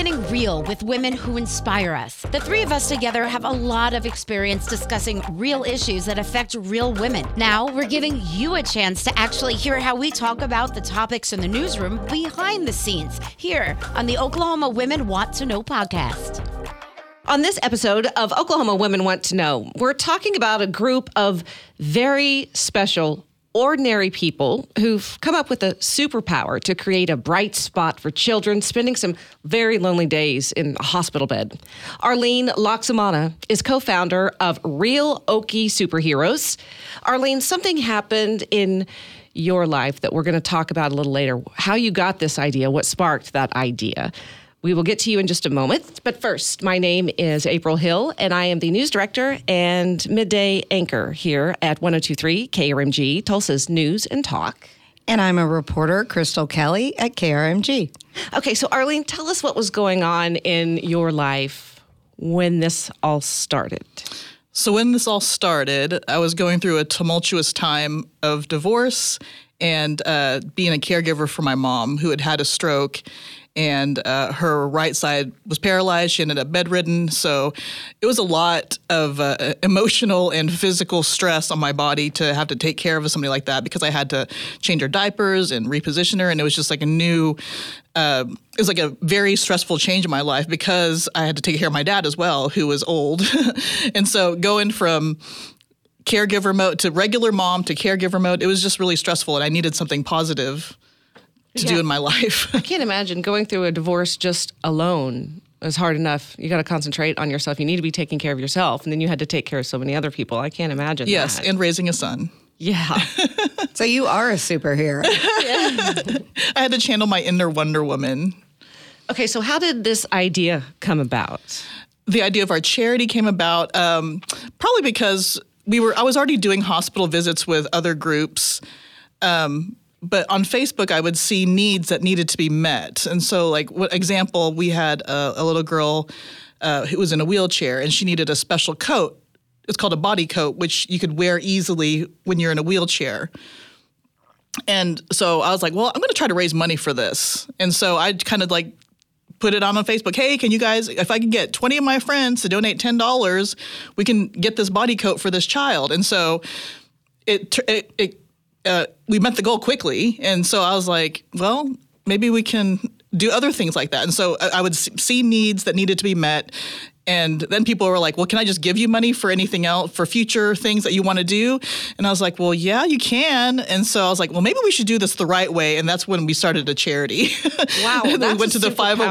getting real with women who inspire us. The three of us together have a lot of experience discussing real issues that affect real women. Now, we're giving you a chance to actually hear how we talk about the topics in the newsroom behind the scenes here on the Oklahoma Women Want to Know podcast. On this episode of Oklahoma Women Want to Know, we're talking about a group of very special, ordinary people who've come up with a superpower to create a bright spot for children spending some very lonely days in a hospital bed. Arlene Laksamana is co-founder of Real Okie Superheroes. Arlene, something happened in your life that we're going to talk about a little later. How you got this idea, what sparked that idea. We will get to you in just a moment. But first, my name is April Hill, and I am the news director and midday anchor here at 102.3 KRMG, Tulsa's News and Talk. And I'm a reporter, Crystal Kelly, at KRMG. Okay, so Arlene, tell us what was going on in your life when this all started. So when this all started, I was going through a tumultuous time of divorce and being a caregiver for my mom, who had had a stroke. And her right side was paralyzed. She ended up bedridden. So it was a lot of emotional and physical stress on my body to have to take care of somebody like that, because I had to change her diapers and reposition her. And it was just like it was like a very stressful change in my life, because I had to take care of my dad as well, who was old. And so going from caregiver mode to regular mom to caregiver mode, it was just really stressful. And I needed something positive to do in my life. I can't imagine going through a divorce just alone is hard enough. You got to concentrate on yourself. You need to be taking care of yourself. And then you had to take care of so many other people. I can't imagine that. Yes, and raising a son. Yeah. So you are a superhero. Yeah. I had to channel my inner Wonder Woman. Okay, so how did this idea come about? The idea of our charity came about probably because I was already doing hospital visits with other groups. But on Facebook, I would see needs that needed to be met. And so, like, what example, we had a little girl who was in a wheelchair, and she needed a special coat. It's called a body coat, which you could wear easily when you're in a wheelchair. And so I was like, well, I'm going to try to raise money for this. And so I kind of like put it on Facebook. Hey, can you guys, if I can get 20 of my friends to donate $10, we can get this body coat for this child. And so we met the goal quickly. And so I was like, well, maybe we can do other things like that. And so I would see needs that needed to be met. And then people were like, well, can I just give you money for anything else, for future things that you want to do? And I was like, well, yeah, you can. And so I was like, well, maybe we should do this the right way. And that's when we started a charity. Wow. And then we went to the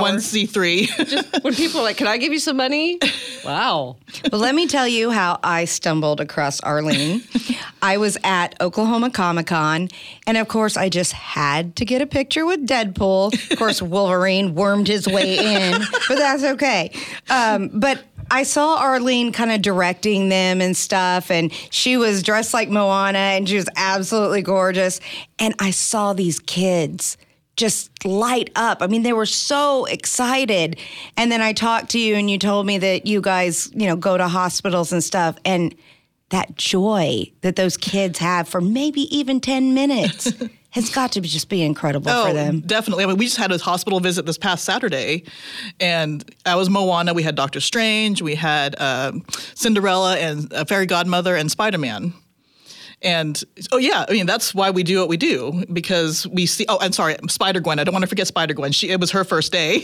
501c3. Just when people are like, can I give you some money? Wow. Well, let me tell you how I stumbled across Arlene. I was at Oklahoma Comic-Con, and of course, I just had to get a picture with Deadpool. Of course, Wolverine wormed his way in, but that's okay. But I saw Arlene kind of directing them and stuff, and she was dressed like Moana, and she was absolutely gorgeous. And I saw these kids just light up. I mean, they were so excited. And then I talked to you, and you told me that you guys, go to hospitals and stuff, and that joy that those kids have for maybe even 10 minutes has got to just be incredible for them. Definitely. I mean, we just had a hospital visit this past Saturday, and I was Moana. We had Doctor Strange, we had Cinderella, and a fairy godmother, and Spider-Man. And, that's why we do what we do, because we see, Spider-Gwen. I don't want to forget Spider-Gwen. It was her first day.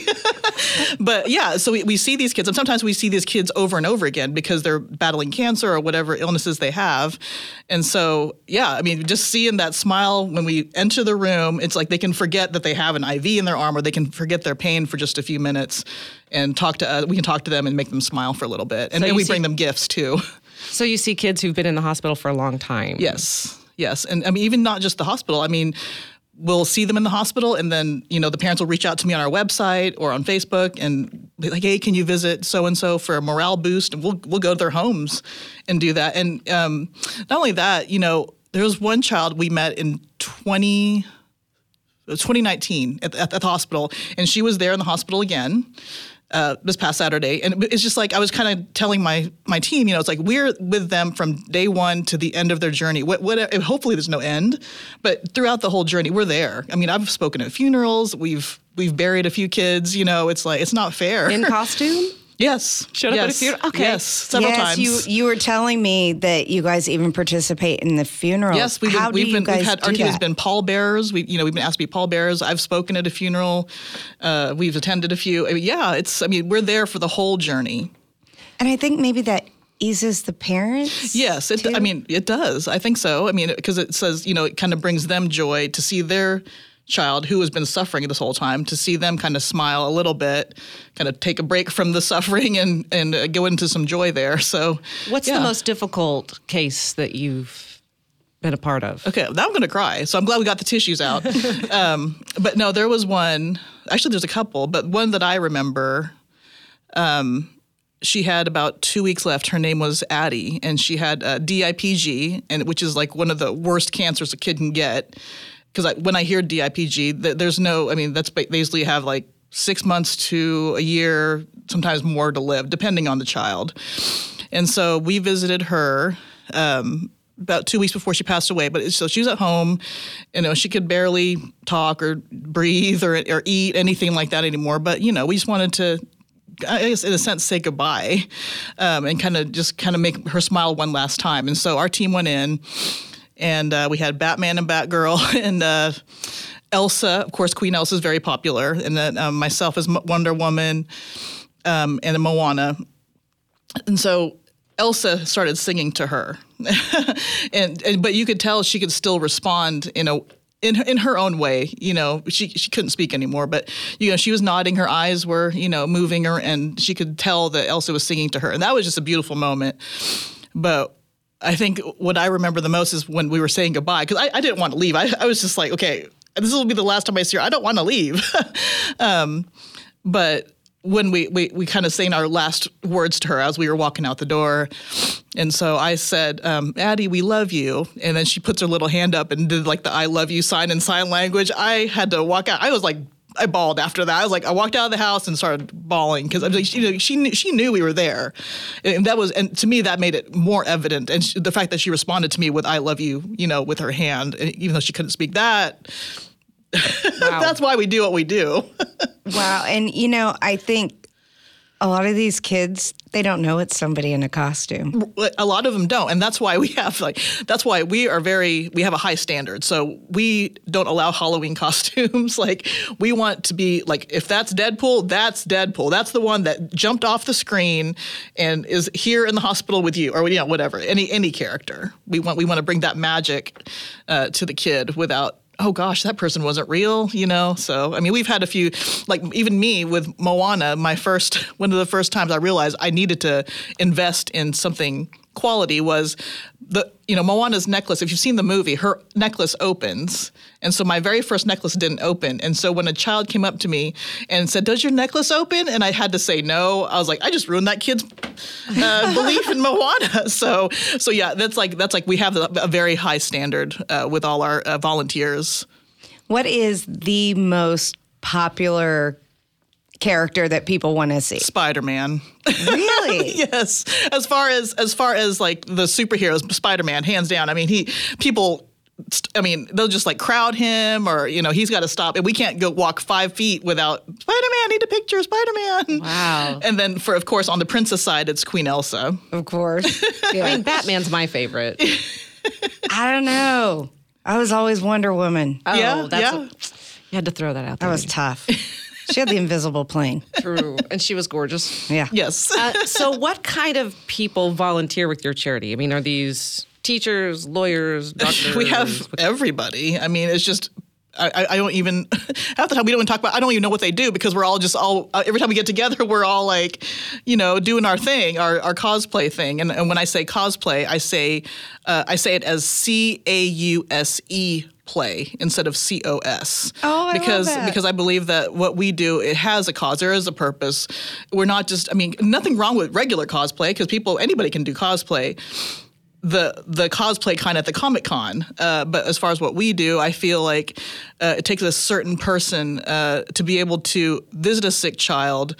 But yeah, so we see these kids, and sometimes we see these kids over and over again because they're battling cancer or whatever illnesses they have. And so, just seeing that smile when we enter the room, it's like they can forget that they have an IV in their arm, or they can forget their pain for just a few minutes and we can talk to them and make them smile for a little bit. And then we bring them gifts too. So you see kids who've been in the hospital for a long time. Yes. And I mean, even not just the hospital. I mean, we'll see them in the hospital, and then, the parents will reach out to me on our website or on Facebook and be like, hey, can you visit so-and-so for a morale boost? And we'll go to their homes and do that. And not only that, there was one child we met in 2019 at the hospital, and she was there in the hospital again. this past Saturday. And it's just like, I was kind of telling my team, it's like we're with them from day one to the end of their journey. Hopefully there's no end, but throughout the whole journey, we're there. I mean, I've spoken at funerals. We've buried a few kids, it's like, it's not fair. In costume? Yes. Showed up at a funeral? Okay. Yes, several times. You were telling me that you guys even participate in the funerals. Yes, our team has been pallbearers. We've been asked to be pallbearers. I've spoken at a funeral. We've attended a few. We're there for the whole journey. And I think maybe that eases the parents. Yes, it does. I think so. Because it says, it kind of brings them joy to see their child who has been suffering this whole time, to see them kind of smile a little bit, kind of take a break from the suffering and go into some joy there. So what's the most difficult case that you've been a part of? Okay, now I'm going to cry. So I'm glad we got the tissues out. But no, there was one, actually there's a couple, but one that I remember, she had about 2 weeks left. Her name was Addie, and she had DIPG, which is like one of the worst cancers a kid can get. Because when I hear DIPG, there's no, they usually have like 6 months to a year, sometimes more to live, depending on the child. And so we visited her about 2 weeks before she passed away. So she was at home, she could barely talk or breathe or eat, anything like that anymore. But, we just wanted to, I guess in a sense, say goodbye and kind of make her smile one last time. And so our team went in. And we had Batman and Batgirl and Elsa. Of course, Queen Elsa is very popular. And then myself as Wonder Woman and Moana. And so Elsa started singing to her. But you could tell she could still respond in her own way. She couldn't speak anymore. But, she was nodding. Her eyes were, moving her. And she could tell that Elsa was singing to her. And that was just a beautiful moment. But I think what I remember the most is when we were saying goodbye, because I didn't want to leave. I was just like, okay, this will be the last time I see her. I don't want to leave. But when we kind of saying our last words to her as we were walking out the door, and so I said, Addie, we love you. And then she puts her little hand up and did like the I love you sign in sign language. I had to walk out. I was like, I bawled after that. I walked out of the house and started bawling because she knew we were there, and to me that made it more evident. And the fact that she responded to me with "I love you," with her hand, even though she couldn't speak that. Wow. That's why we do what we do. Wow, and I think a lot of these kids, they don't know it's somebody in a costume. A lot of them don't. And that's why we have we have a high standard. So we don't allow Halloween costumes. We want to be if that's Deadpool, that's Deadpool. That's the one that jumped off the screen and is here in the hospital with you, or whatever. Any character. We want to bring that magic to the kid without, oh gosh, that person wasn't real, So, we've had a few, even me with Moana, one of the first times I realized I needed to invest in something quality was Moana's necklace. If you've seen the movie, her necklace opens. And so my very first necklace didn't open. And so when a child came up to me and said, does your necklace open? And I had to say no. I was like, I just ruined that kid's belief in Moana. So yeah, that's we have a very high standard with all our volunteers. What is the most popular character that people want to see? Spider-Man. Really? Yes. As far as the superheroes, Spider-Man, hands down. They'll just crowd him, or he's got to stop, and we can't go walk 5 feet without Spider-Man. Need a picture, Spider-Man. Wow. And then of course, on the princess side, it's Queen Elsa. Of course. Yeah. Batman's my favorite. I don't know. I was always Wonder Woman. Oh, yeah. You had to throw that out there. That was tough. She had the invisible plane. True. And she was gorgeous. Yeah. Yes. So what kind of people volunteer with your charity? Are these teachers, lawyers, doctors? We have everybody. It's just, I don't even, half the time we don't even talk about, I don't even know what they do, because we're all every time we get together, we're all doing our thing, our cosplay thing. And when I say cosplay, I say it as CAUSE play instead of COS. Oh, I love that. Because I believe that what we do, it has a cause. There is a purpose. We're not just, nothing wrong with regular cosplay, because anybody can do cosplay. The cosplay kind of at the Comic-Con. But as far as what we do, I feel like it takes a certain person to be able to visit a sick child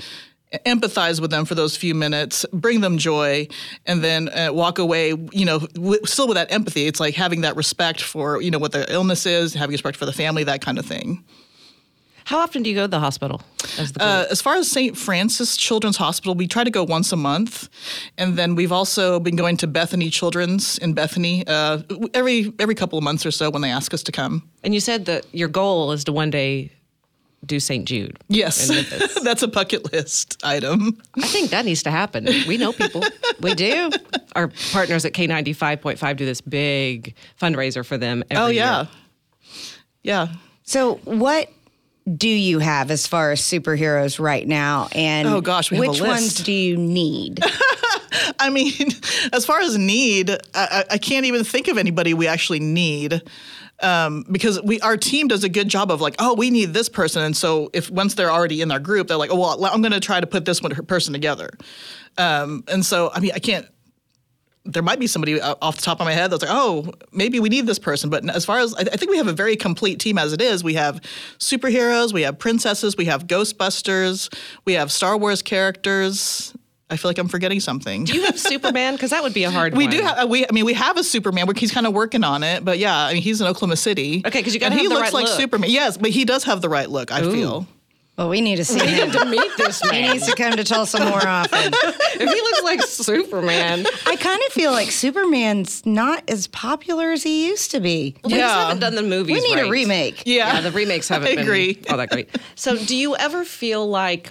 empathize with them for those few minutes, bring them joy, and then walk away, still with that empathy. It's like having that respect for, what their illness is, having respect for the family, that kind of thing. How often do you go to the hospital? As far as St. Francis Children's Hospital, we try to go once a month. And then we've also been going to Bethany Children's in Bethany every couple of months or so when they ask us to come. And you said that your goal is to one day do St. Jude. Yes, that's a bucket list item. I think that needs to happen. We know people. We do. Our partners at K95.5 do this big fundraiser for them every year. Yeah. So what do you have as far as superheroes right now? And oh gosh, we have a list. Which ones do you need? I mean, as far as need, I can't even think of anybody we actually need. Because our team does a good job of like, oh, we need this person. And so once they're already in our group, they're like, oh, well, I'm going to try to put this person together. And so, I mean, there might be somebody off the top of my head that's like, oh, maybe we need this person. But as far as, I think we have a very complete team as it is. We have superheroes, we have princesses, we have Ghostbusters, we have Star Wars characters. I feel like I'm forgetting something. Do you have Superman? Because that would be a hard one. We do have. We have a Superman. He's kind of working on it, but yeah, he's in Oklahoma City. Okay, because you got to have the the right look. He looks like look. Superman. Yes, but he does have the right look. I feel. Well, we need to see him. to meet this man. He needs to come to Tulsa more often. If he looks like Superman. I kind of feel like Superman's not as popular as he used to be. We just haven't done the movies We need right. a remake. Yeah, the remakes haven't agree. been all that great. So do you ever feel like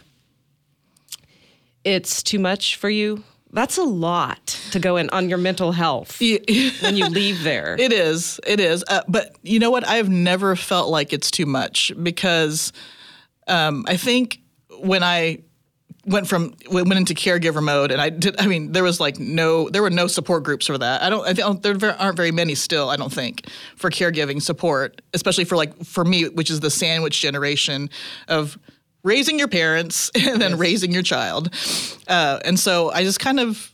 it's too much for you? That's a lot to go in on your mental health when you leave there. It is. But you know what? I've never felt like it's too much because I think when I went into caregiver mode and there were no support groups for that. There aren't very many still, I don't think, for caregiving support, especially for me, which is the sandwich generation of raising your parents and then raising your child. And so I just kind of,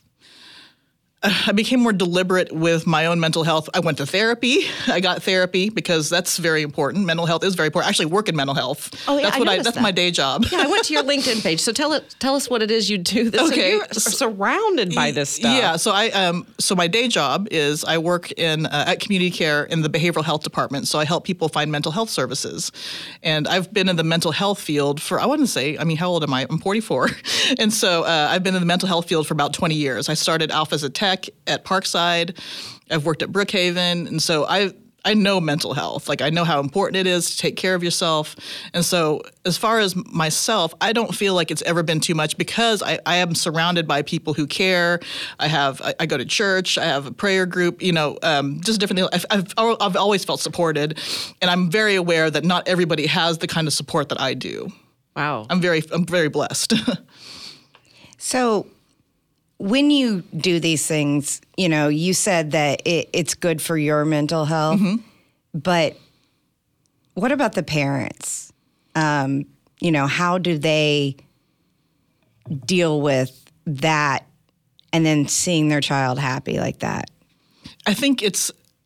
I became more deliberate with my own mental health. I went to therapy. I got therapy because that's very important. Mental health is very important. I actually work in mental health. Oh, yeah, that's my day job. Yeah, I went to your LinkedIn page. So tell us what it is you do. Okay. You're surrounded by this stuff. Yeah, so my day job is I work at community care in the behavioral health department. So I help people find mental health services. And I've been in the mental health field for, how old am I? I'm 44. And so I've been in the mental health field for about 20 years. I started off as a tech at Parkside. I've worked at Brookhaven. And so I know mental health. Like, I know how important it is to take care of yourself. And so as far as myself, I don't feel like it's ever been too much because I am surrounded by people who care. I go to church. I have a prayer group, just different things. I've always felt supported. And I'm very aware that not everybody has the kind of support that I do. Wow. I'm very blessed. So when you do these things, you said that it's good for your mental health, but what about the parents? How do they deal with that and then seeing their child happy like that? I think it's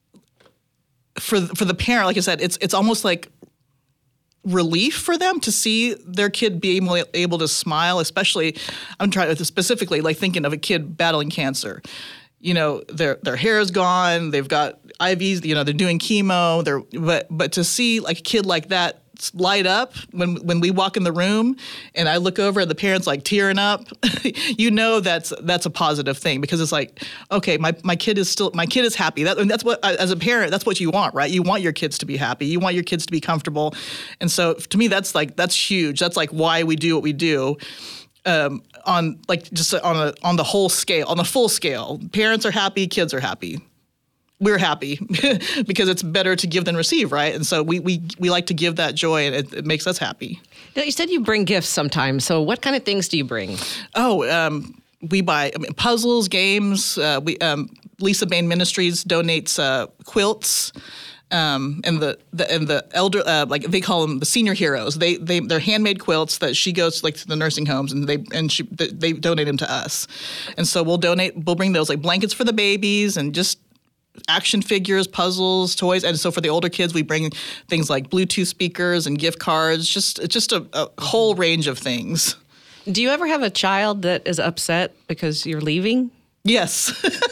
for the parent, like I said, it's almost like relief for them to see their kid be able to smile, especially I'm trying to specifically like thinking of a kid battling cancer. Their hair is gone, they've got IVs, they're doing chemo, but to see like a kid like that light up when we walk in the room and I look over at the parents like tearing up, that's a positive thing because it's like, okay, my kid is happy. That's what, as a parent, that's what you want, right? You want your kids to be happy. You want your kids to be comfortable. And so to me, that's huge. That's like why we do what we do. On the whole scale, on the full scale, parents are happy, kids are happy. We're happy because it's better to give than receive, right? And so we like to give that joy, and it makes us happy. Now, you said you bring gifts sometimes. So what kind of things do you bring? We buy puzzles, games. Lisa Bain Ministries donates quilts. And the elder, they call them the senior heroes. They're handmade quilts that she goes to the nursing homes and they donate them to us. And so we'll bring those like blankets for the babies and just action figures, puzzles, toys. And so for the older kids, we bring things like Bluetooth speakers and gift cards, just a whole range of things. Do you ever have a child that is upset because you're leaving? Yes.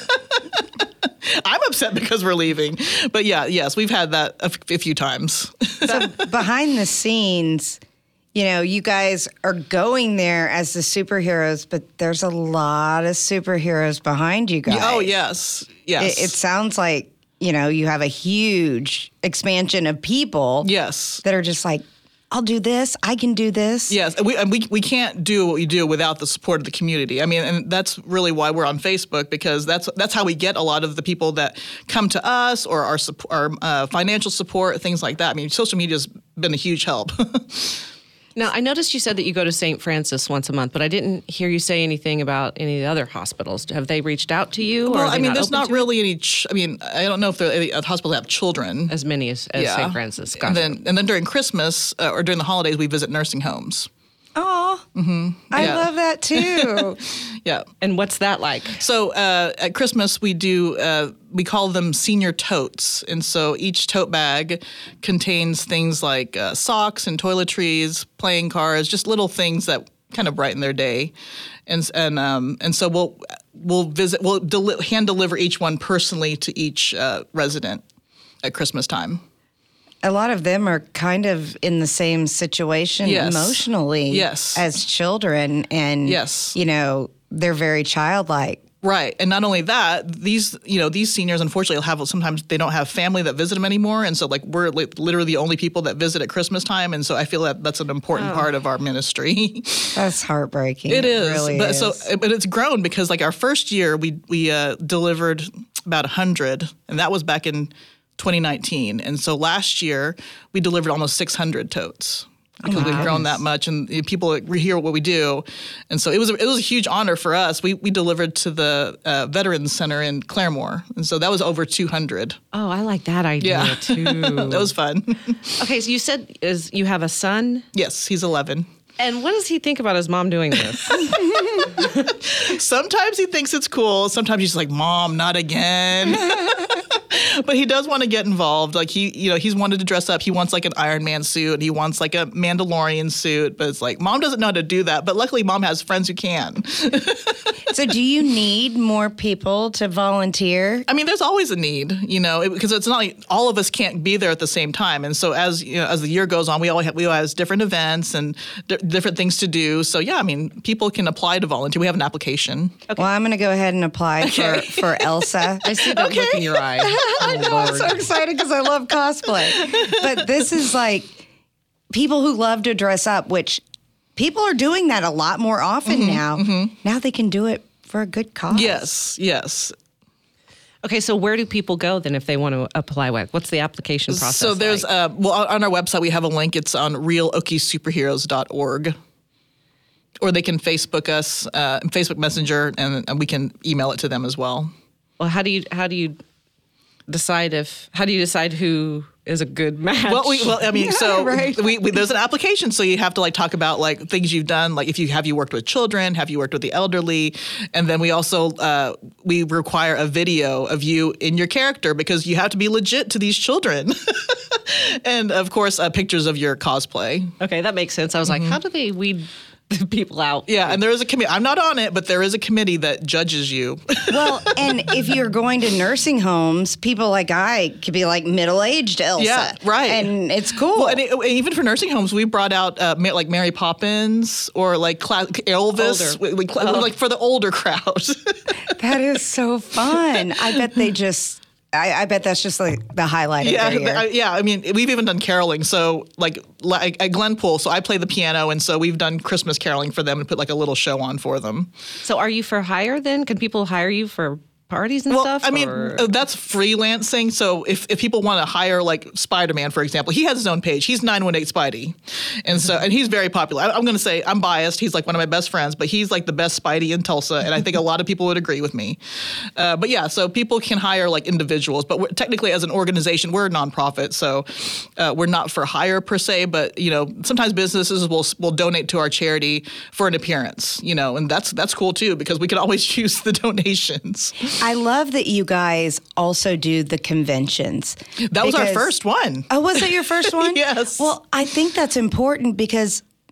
I'm upset because we're leaving. But yes, we've had that a few times. So behind the scenes, you guys are going there as the superheroes, but there's a lot of superheroes behind you guys. Oh, yes. Yes. It sounds like, you have a huge expansion of people. Yes. That are just like, I'll do this. I can do this. Yes, we can't do what we do without the support of the community. I mean, and that's really why we're on Facebook, because that's how we get a lot of the people that come to us, or our financial support, things like that. I mean, social media's been a huge help. Now, I noticed you said that you go to St. Francis once a month, but I didn't hear you say anything about any of the other hospitals. Have they reached out to you? Well, I mean, there's not really any. I don't know if the hospitals have children. As many as St. Francis. Gotcha. And then during Christmas or during the holidays, we visit nursing homes. Oh, I love that too. Yeah. And what's that like? So at Christmas, we do, we call them senior totes. And so each tote bag contains things like socks and toiletries, playing cards, just little things that kind of brighten their day. And so we'll hand deliver each one personally to each resident at Christmas time. A lot of them are kind of in the same situation emotionally as children. And, they're very childlike. Right. And not only that, these seniors, unfortunately, sometimes they don't have family that visit them anymore. And so, we're literally the only people that visit at Christmas time. And so I feel that that's an important part of our ministry. That's heartbreaking. It is. It really but, is. But it's grown because, our first year, we delivered about 100. And that was back in 2019. And so last year, we delivered almost 600 totes. Because we've grown that much, and people hear what we do, and so it was a huge honor for us. We delivered to the Veterans Center in Claremore, and so that was over 200. Oh, I like that idea too. That was fun. Okay, so you said you have a son? Yes, he's 11. And what does he think about his mom doing this? Sometimes he thinks it's cool. Sometimes he's like, "Mom, not again." But he does want to get involved. He's wanted to dress up. He wants an Iron Man suit. He wants a Mandalorian suit. But it's Mom doesn't know how to do that. But luckily, Mom has friends who can. So do you need more people to volunteer? I mean, there's always a need, because it's not like all of us can't be there at the same time. And so as the year goes on, we all have different events and different things to do. So yeah, I mean, people can apply to volunteer. We have an application. Okay. Well, I'm going to go ahead and apply for Elsa. I see that look in your eye. I know, I'm so excited because I love cosplay. But this is people who love to dress up, which people are doing that a lot more often now. Mm-hmm. Now they can do it for a good cause. Yes. Okay, so where do people go then if they want to apply? What's the application process? So there's, on our website we have a link. It's on realokiessuperheroes.org. Or they can Facebook us, Facebook Messenger, and we can email it to them as well. Well, how do you decide who is a good match? There's an application, so you have to talk about things you've done, if have you worked with children, have you worked with the elderly, and then we also we require a video of you in your character because you have to be legit to these children, and of course pictures of your cosplay. Okay, that makes sense. I was like, how do they weed people out? Yeah, and there is a committee. I'm not on it, but there is a committee that judges you. Well, and if you're going to nursing homes, people like I could be middle-aged Elsa. Yeah, right. And it's cool. Well, and even for nursing homes, we brought out Mary Poppins or Elvis. For the older crowd. That is so fun. I bet they just... I bet that's just the highlight of the year. Yeah, I mean, we've even done caroling. So, at Glenpool, so I play the piano, and so we've done Christmas caroling for them and put a little show on for them. So, are you for hire then? Can people hire you for parties and stuff? I mean, that's freelancing. So if people want to hire Spider-Man, for example, he has his own page. He's 918 Spidey. And he's very popular. I'm going to say I'm biased. He's one of my best friends, but he's the best Spidey in Tulsa. And I think a lot of people would agree with me. But yeah, so people can hire individuals, but technically as an organization, we're a nonprofit. So we're not for hire per se, but sometimes businesses will donate to our charity for an appearance, and that's cool too, because we can always use the donations. I love that you guys also do the conventions. That was our first one. Oh, was it your first one? Yes. Well, I think that's important because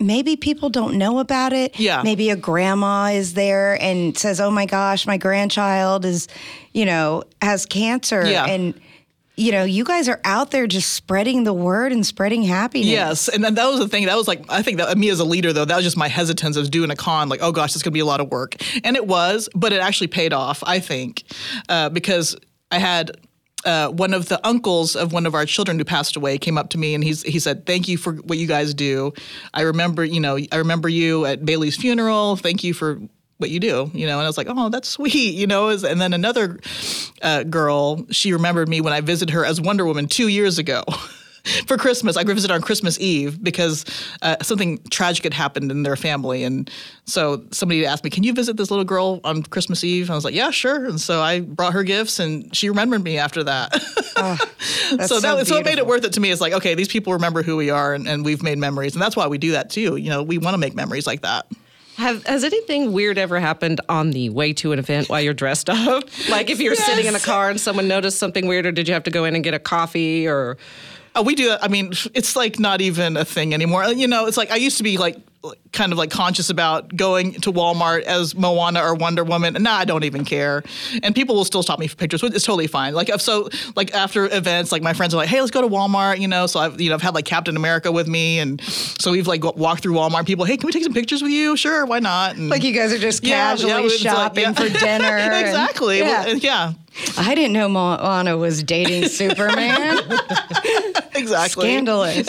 maybe people don't know about it. Yeah. Maybe a grandma is there and says, oh my gosh, my grandchild is, has cancer. Yeah. And, you guys are out there just spreading the word and spreading happiness. Yes. And then that was the thing. That was like, I think that me as a leader, though, that was just my hesitance of doing a con. Like, oh gosh, this could be a lot of work. And it was, but it actually paid off, I think, because I had one of the uncles of one of our children who passed away came up to me and he said, thank you for what you guys do. I remember you at Bailey's funeral. Thank you for what you do, and I was like, oh, that's sweet, And then another girl, she remembered me when I visited her as Wonder Woman 2 years ago. For Christmas. I visited on Christmas Eve because something tragic had happened in their family. And so somebody asked me, can you visit this little girl on Christmas Eve? And I was like, yeah, sure. And so I brought her gifts and she remembered me after that. So it made it worth it to me. It's like, okay, these people remember who we are and we've made memories. And that's why we do that too. We want to make memories like that. Has anything weird ever happened on the way to an event while you're dressed up? Like if you're sitting in a car and someone noticed something weird, or did you have to go in and get a coffee or... Oh, we do that. I mean, it's like not even a thing anymore. It's like I used to be like kind of like conscious about going to Walmart as Moana or Wonder Woman. And now I don't even care. And people will still stop me for pictures. It's totally fine. Like after events, like my friends are like, hey, let's go to Walmart. So I've had like Captain America with me. And so we've like walked through Walmart. People, hey, can we take some pictures with you? Sure, why not? And like you guys are just casually shopping for dinner. Exactly. Yeah. I didn't know Moana was dating Superman. Exactly. Scandalous.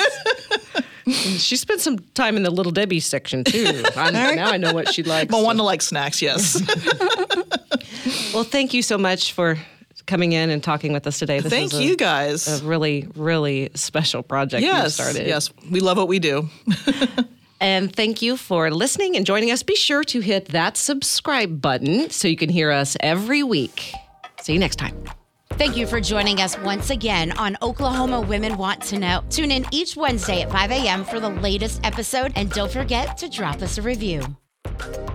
She spent some time in the Little Debbie section, too. Now I know what she likes. Moana likes snacks, yes. Well, thank you so much for coming in and talking with us today. Thank you, guys. A really, really special project you started. Yes, we love what we do. And thank you for listening and joining us. Be sure to hit that subscribe button so you can hear us every week. See you next time. Thank you for joining us once again on Oklahoma Women Want to Know. Tune in each Wednesday at 5 a.m. for the latest episode, and don't forget to drop us a review.